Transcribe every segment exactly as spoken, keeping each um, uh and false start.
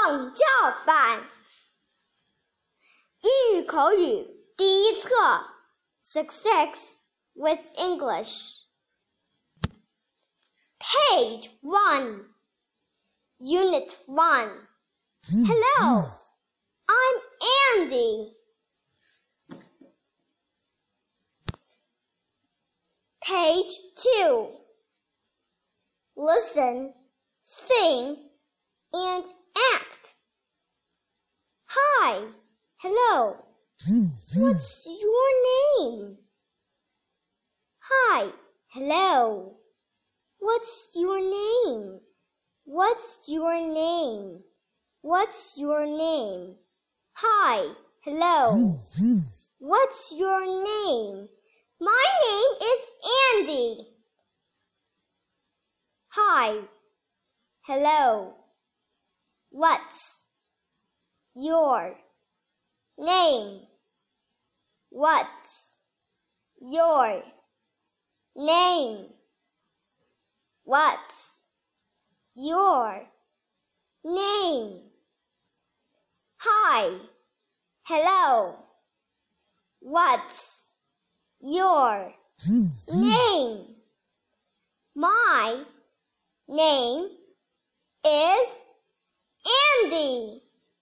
创教版英语口语第一册 Success with English Page one Unit one Hello, I'm Andy. Page two Listen, sing, and act. Hi, hello. What's your name? Hi, hello. What's your name? What's your name? What's your name? Hi, hello. What's your name? My name is Andy. Hi, hello. What's your name? What's your name? What's your name? Hi, hello. What's your name? My name is Andy.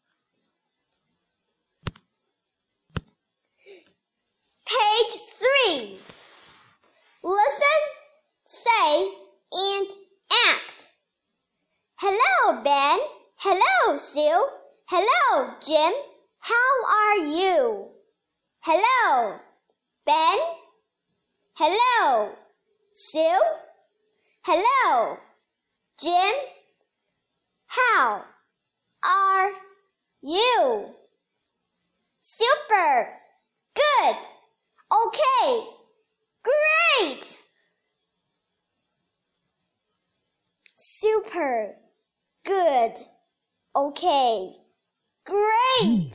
Page three. Listen, say, and act. Hello, Ben. Hello, Sue. Hello, Jim. How are you? Hello, Ben. Hello, Sue. Hello, Jim. How are you? Super. Good. Okay. Great. Super. Good. Okay. Great.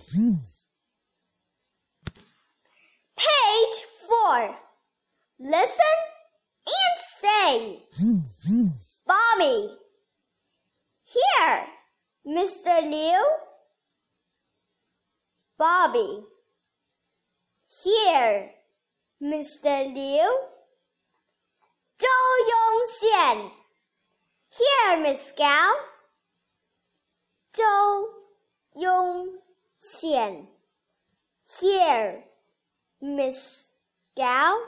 Page four. Listen and say. Bobby. Here, Mister Liu. Bobby. Here, Mister Liu. Zhou Yongxian. Here, Miss Gao. Zhou Yongxian. Here, Miss Gao.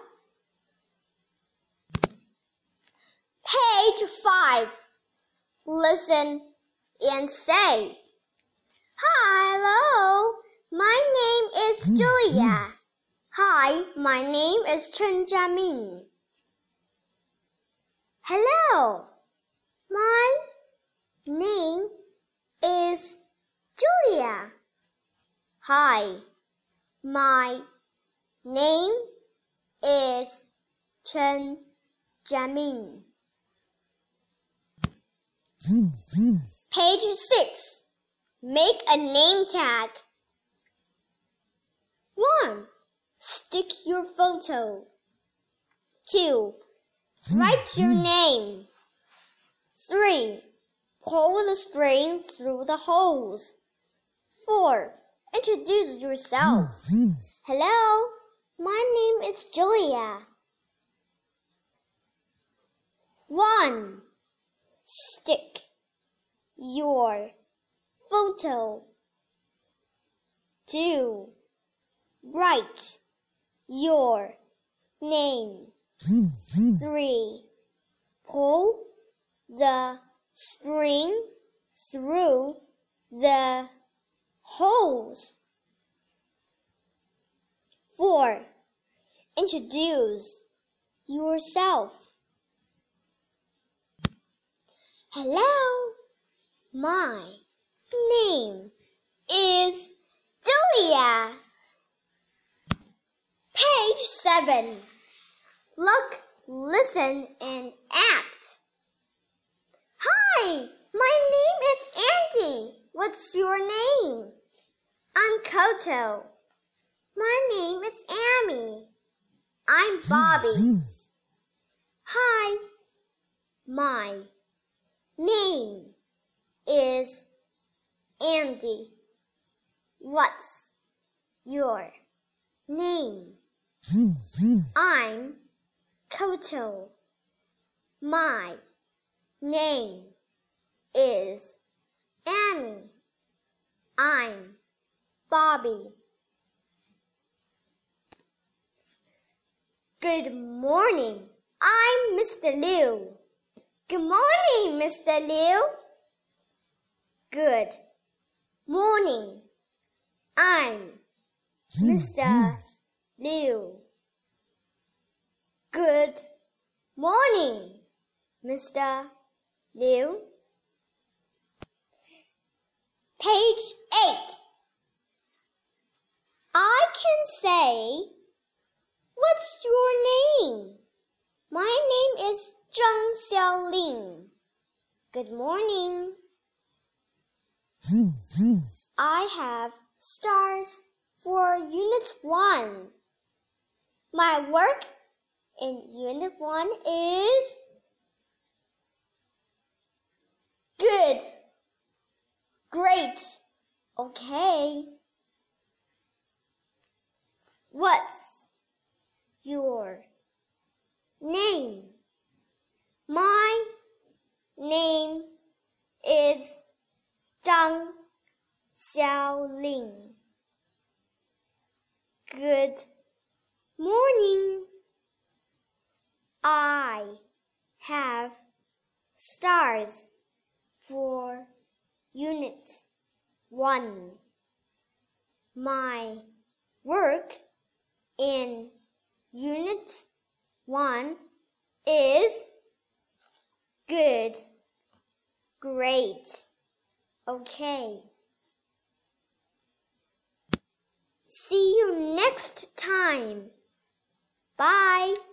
Page five. Listen and say. Hi, hello. My name is Julia. Hi, my name is Chen Jiamin. Hello. My name is Julia. Hi, my name is Chen Jiamin. Page six. Make a name tag. one. Stick your photo. two. Write your name. three. Pull the string through the holes. four. Introduce yourself. Hello, my name is Julia. one. Stick your photo. two. Write your name. three. Pull the string through the holes. four. Introduce yourself. Hello, my name is Julia. Page seven. Look, listen, and act. Hi, my name is Andy. What's your name? I'm Koto. My name is Amy. I'm Bobby. Hi, my name is Andy. What's your name? I'm Koto. My name is Amy. I'm Bobby. Good morning. I'm Mister Liu. Good morning, Mister Liu. Good morning. I'm Mister Liu. Good morning, Mister Liu. Page eight. I can say, what's your name? My name is Zheng Xiaoling. Good morning. I have stars for Unit one. My work in Unit one is good. Great. Okay. What's your name? My name is Zhang Xiaoling. Good morning. I have stars for Unit one. My work in Unit one is good. Great. Okay. See you next time. Bye.